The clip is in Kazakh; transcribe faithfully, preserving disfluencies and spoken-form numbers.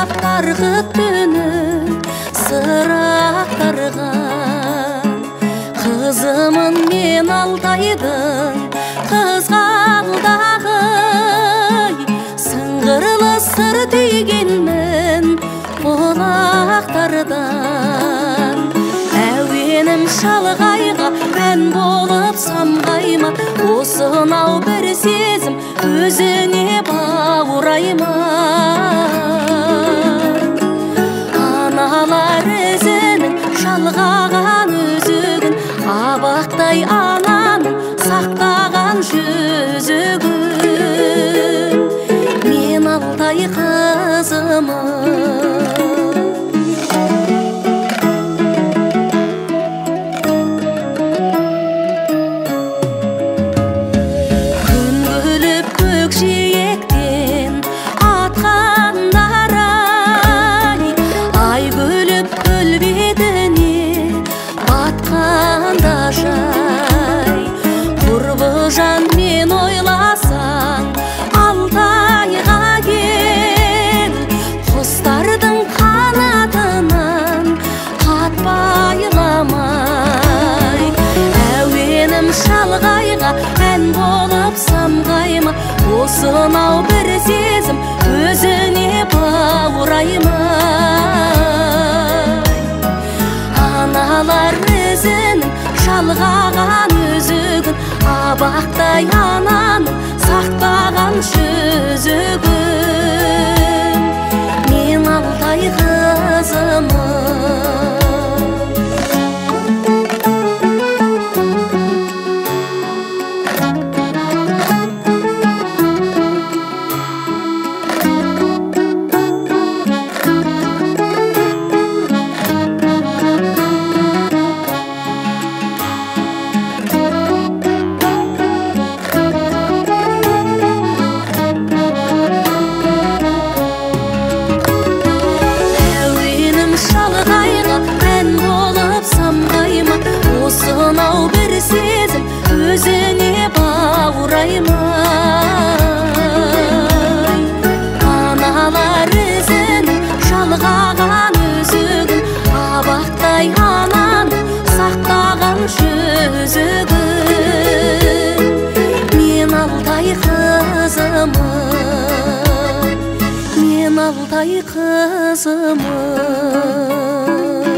ақтар күттіні сырақтарған қызымын мен Алтайдың қызғалдағы сыңғырлы сыр түйгенмін құлақтардан әуенім шалғайға ән болып самғайма осынау бір сезім өзіне баурайма аналар ізінің шалғаған өзігін абақтай ананың сақтаған жүзігін мен Алтай қызымын жан мен ойласаң Алтайға кел құстардың қанатынан қатпайламай әуенім шалғайға ән болып самғайма осынау бір сезім өзіне баурайма аналар ізінің шалғаған өзігін абақтай ананың сақтаған жүзігін мен Алтай қызымын осынау бір сезім өзіне баурайма аналар ізінің шалғаған өзігін абақтай ананың сақтаған жүзігін мен Алтай қызымын мен Алтай қызымын